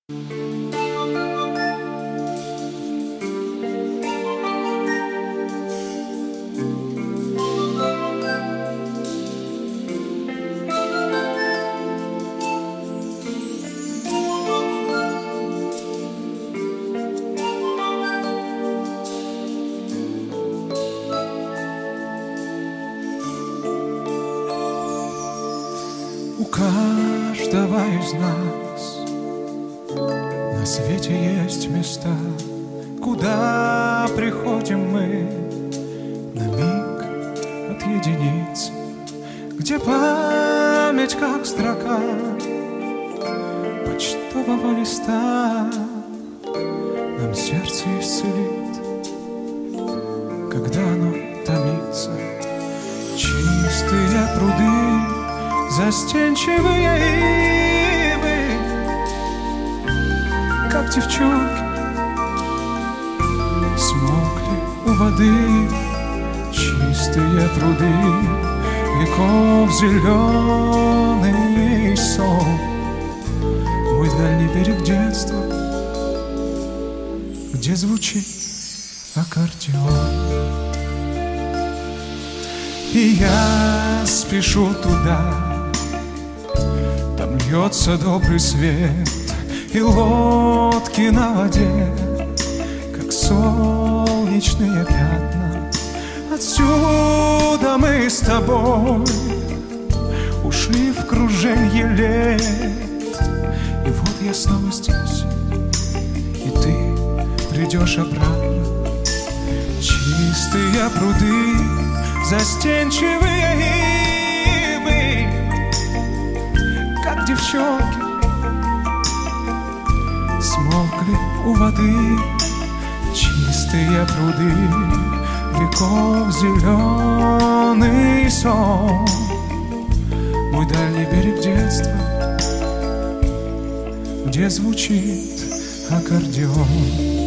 У каждого из нас на свете есть места, куда приходим мы на миг отъединиться, где память, как строка почтового листа, нам сердце исцелит, когда оно томится. Чистые пруды, застенчивые ивы, как девчонки, смолкли у воды. Чистые пруды, веков зеленый сон, мой дальний берег детства, где звучит аккордеон. И я спешу туда, там льется добрый свет, и лодки на воде, как солнечные пятна. Отсюда мы с тобой ушли в круженье лет, и вот я снова здесь, и ты придешь обратно. Чистые пруды, застенчивые ивы, как девчонки, смолкли у воды. Чистые пруды, веков зеленый сон, мой дальний берег детства, где звучит аккордеон.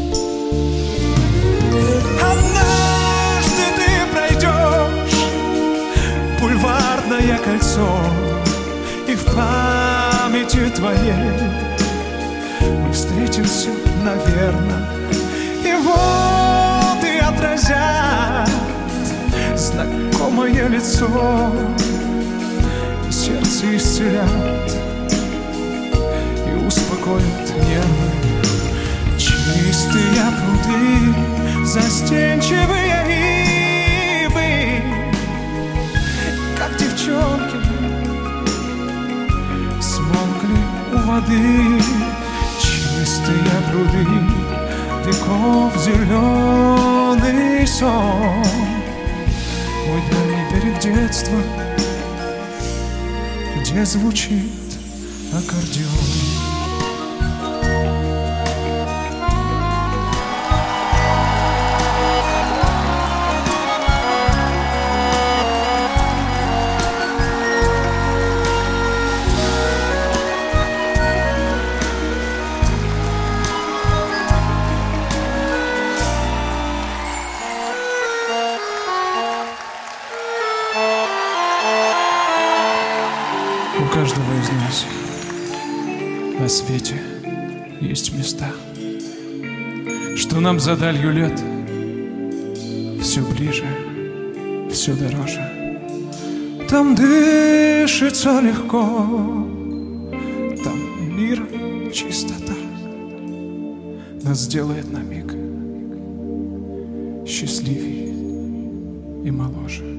Однажды ты пройдешь бульварное кольцо, и в памяти твоей мы встретимся, наверно, и вот и отразят знакомое лицо, и сердце исцелят, и успокоят нервы. Чистые пруды, застенчивые ивы, как девчонки, смолкли у воды. Чистые пруды, веков зеленый сон, мой дальний берег детства, где звучит аккордеон. У каждого из нас на свете есть места, что нам за далью лет все ближе, все дороже. Там дышится легко, там мир, чистота нас сделает на миг счастливее и моложе.